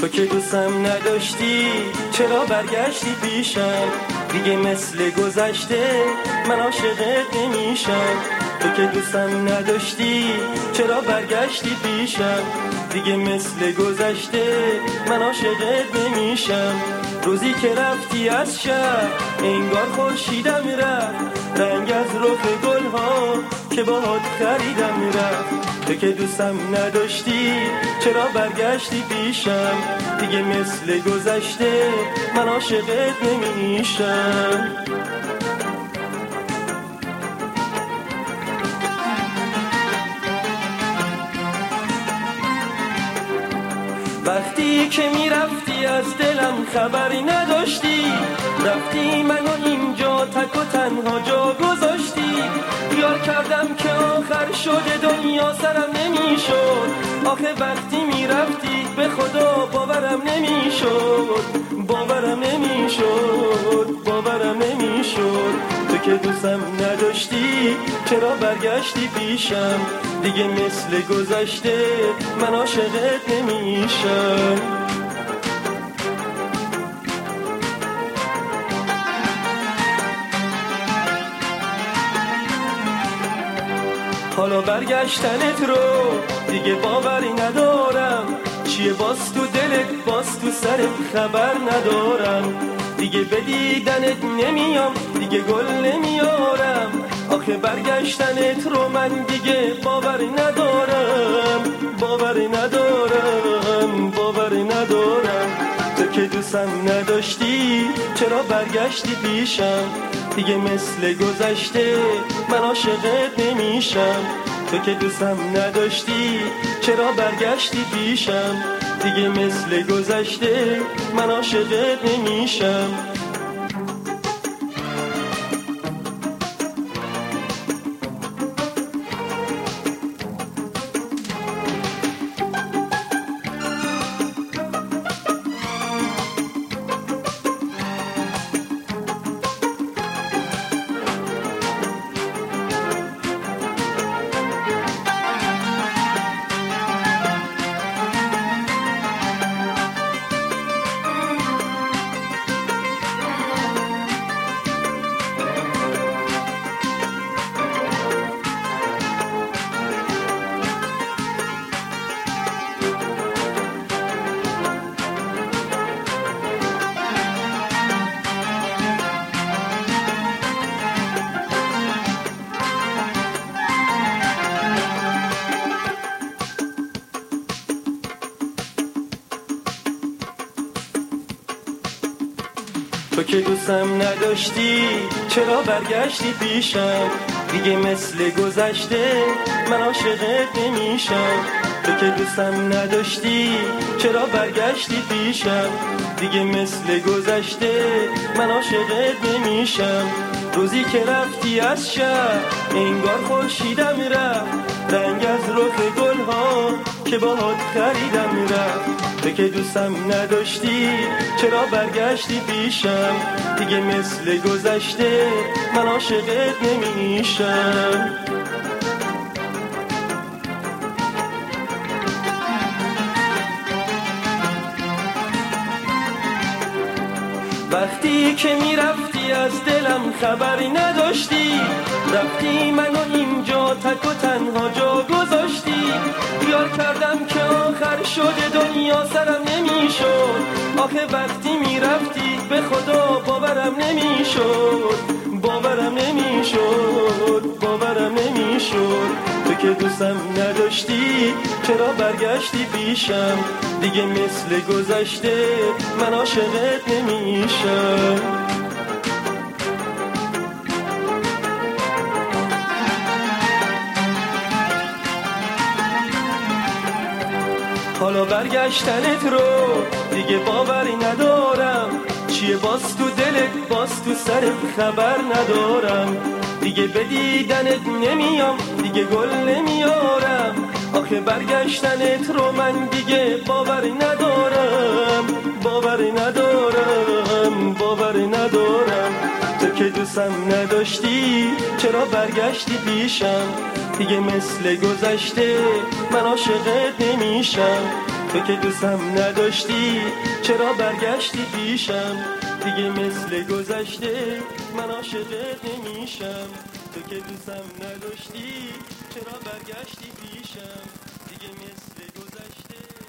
تو که دوستم نداشتی چرا برگشتی پیشم؟ دیگه مثل گذشته من عاشقت نمیشم. تو که دوستم نداشتی چرا برگشتی پیشم؟ دیگه مثل گذشته من عاشقت نمیشم. روزی که رفتی از شهر انگار خورشیدم رفت، رنگ از رخ گلها که باهات خریدم رفت. تو که دوستم نداشتی چرا برگشتی پیشم؟ دیگه مثل گذشته من عاشقت نمیشم. وقتی که میرفتی از دلم خبری نداشتی، رفتی منو اینجا تک و تنها جا گذاشتی. خیال کردم که آخر شده دنیا سرم نمیشد، آخه وقتی میرفتی به خدا باورم نمیشد، باورم نمیشد، باورم نمیشد. تو که دوستم نداشتی چرا برگشتی پیشم؟ دیگه مثل گذشته من عاشقت نمیشم. حالا برگشتنت رو دیگه باوری ندارم، چیه باز تو دلت باز تو سرت خبر ندارم. دیگه به دیدنت نمیام دیگه گل نمیارم، آخه برگشتنت رو من دیگه باوری ندارم، باوری ندارم، باوری ندارم. تو که دوستم نداشتی چرا برگشتی پیشم؟ دیگه مثل گذشته من عاشقت نمیشم. تو که دوستم نداشتی چرا برگشتی پیشم؟ دیگه مثل گذشته من عاشقت نمیشم. تو که دوستم نداشتی چرا برگشتی پیشم؟ دیگه مثل گذشته من عاشقت نمیشم. تو که دوستم نداشتی چرا برگشتی پیشم؟ دیگه مثل گذشته من عاشقت نمیشم. روزی که رفتی از شهر انگار خورشیدم رفت، رنگ از رخ گلها که باهات خریدم رفت. تو که دوستم نداشتی چرا برگشتی پیشم؟ دیگه مثل گذشته من عاشقت نمیشم. وقتی که میرفتی از دلم خبری نداشتی، رفتی منو اینجا تک و تنها جا گذاشتی. خیال کردم که آخر شده دنیا سرم نمیشد، آخه وقتی میرفتی به خدا باورم نمیشد، باورم نمیشد، باورم نمیشد. تو که دوستم نداشتی چرا برگشتی پیشم؟ دیگه مثل گذشته من عاشقت نمیشم. حالا برگشتنت رو دیگه باوری ندارم، چیه باز تو دلت باز تو سرت خبر ندارم. دیگه به دیدنت نمیام دیگه گل نمیارم، آخه برگشتنت رو من دیگه باوری ندارم، باوری ندارم، باوری ندارم. تو که دوستم نداشتی چرا برگشتی پیشم؟ دیگه مثل گذشته من عاشقت نمیشم. تو که دوستم نداشتی چرا برگشتی پیشم؟ دیگه مثل گذشته من عاشقت نمیشم. تو که دوستم نداشتی چرا برگشتی پیشم؟ دیگه مثل